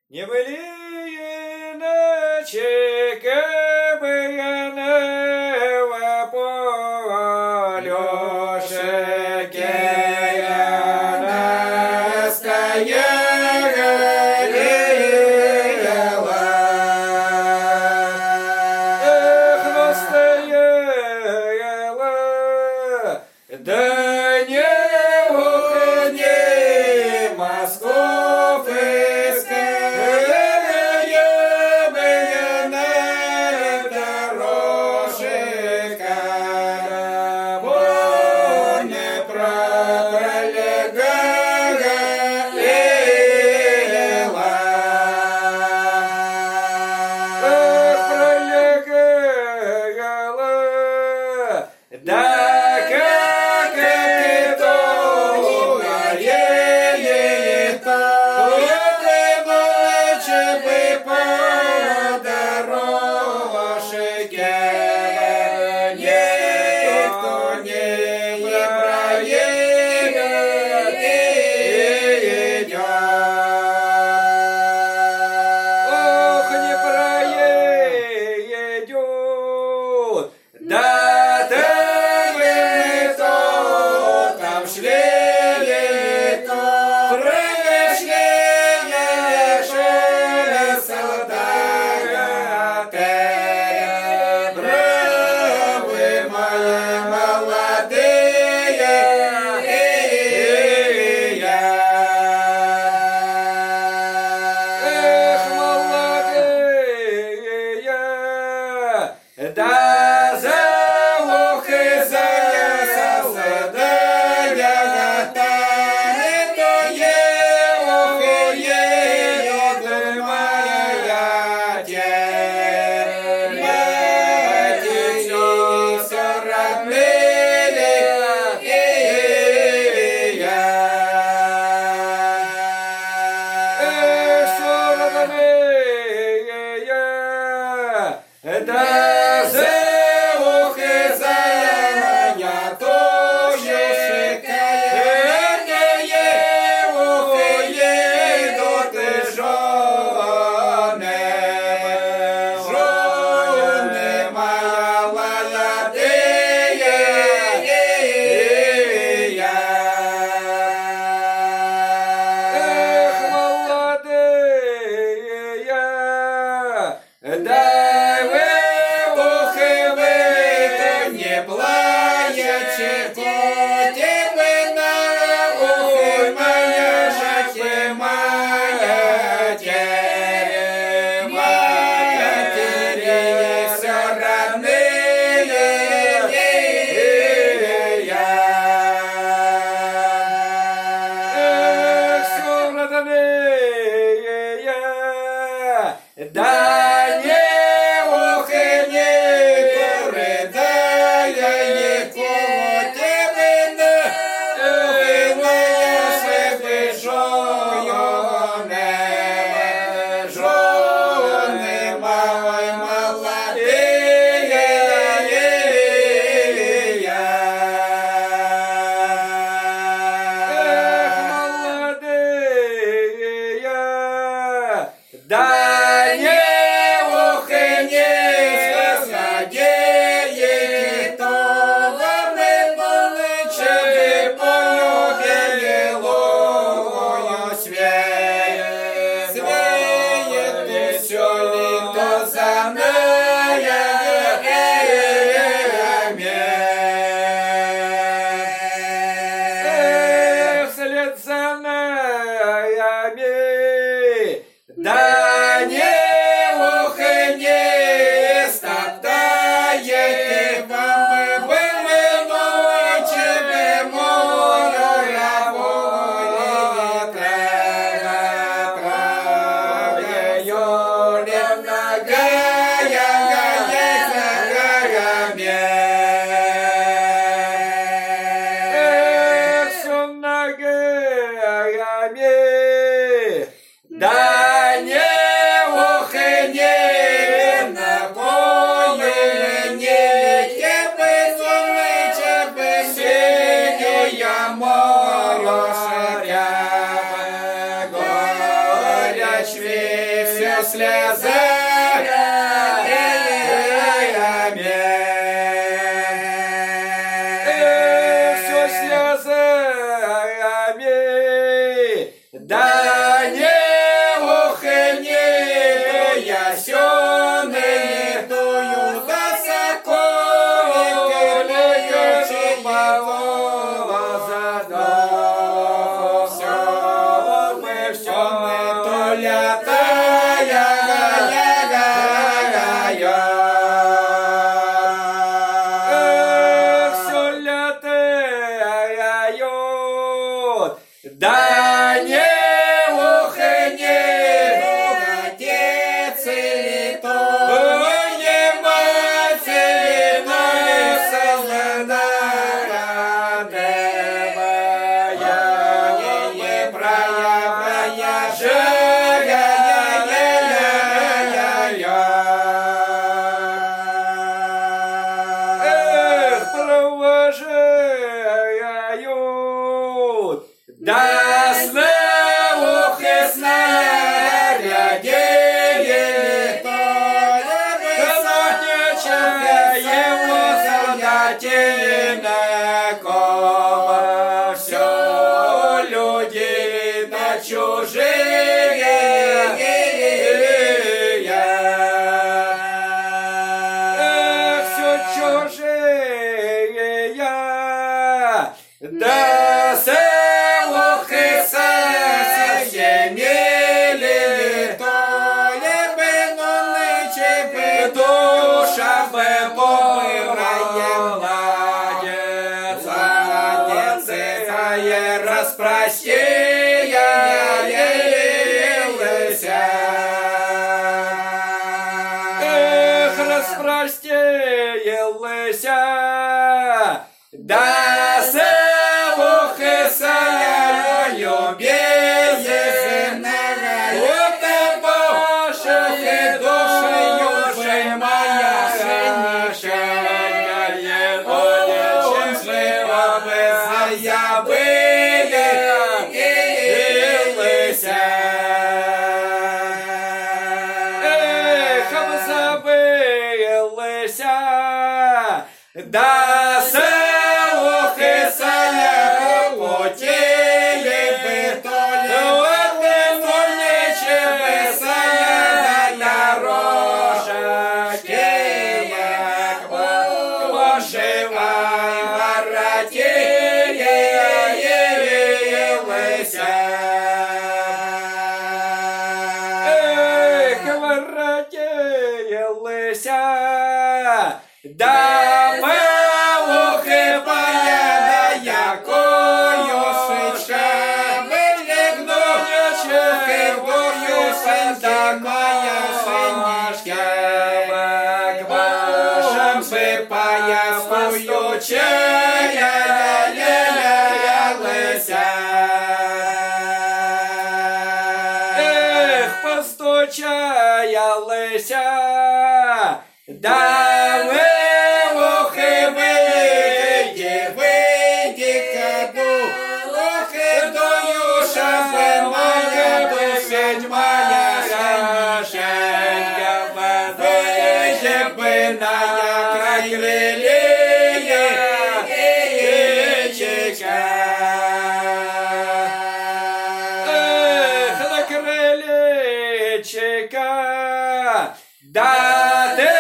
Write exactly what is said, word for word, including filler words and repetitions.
Не были иначе, как бы я на полюшке я настояла. Эх, настояла, да не уходи, Москов искать. Да как ты долго едет, этой ночи бы по дорожке никто не проедет. Ох, не проедет, да да за ухо за солдая готовит, то ухо едет моя тема, все родные я. Эх, все родные я, да. Да вы ухи вы не плачете, котики на ухи моя жаки моя тери, моя тери, все родные я. Эх, все родные я, да. Да не ухни, сходи, то вам не получи, полюбили луною свеет, свеет ты все лето земная, эх, след земная, да не ухни, стоптает вам были ночи, мою рабою травою ногая горами. Эх, все ногами, да не ухни, напою не тебе золоче бы синюя море шаря, горя шве. слезами. Все слезами. Да не ухни, я сёны тую да соколикою повоза. Все мы, все мы то лятая, все лятают, да не ухни, отец или то, не мать или да снова снарядили, то его солдатинакова. Все люди на чужие, все чужие, да душа бы помыла, молодец, распростеялся. Эх, распростеялся, да севухиса любезна, вот и Боже, душею же моя женщина, очень жива бы забылися. Эх, забылися, да севухиса потели бы то ли, вот и ночи бы сая дорожки, поживай, воротилися. Эх, воротилися, да певухи паяда, якою шиша, вилігну, чухи бою, сенда моя синішка, бакбашам сипая свою чаялися. Ех, постучаялися, да вилухи вийді, вийді, каду, лухи дою шафи моя, писать моя женщенка, вийди би на край лілії, ічечка. Эх, на крилечка, да ти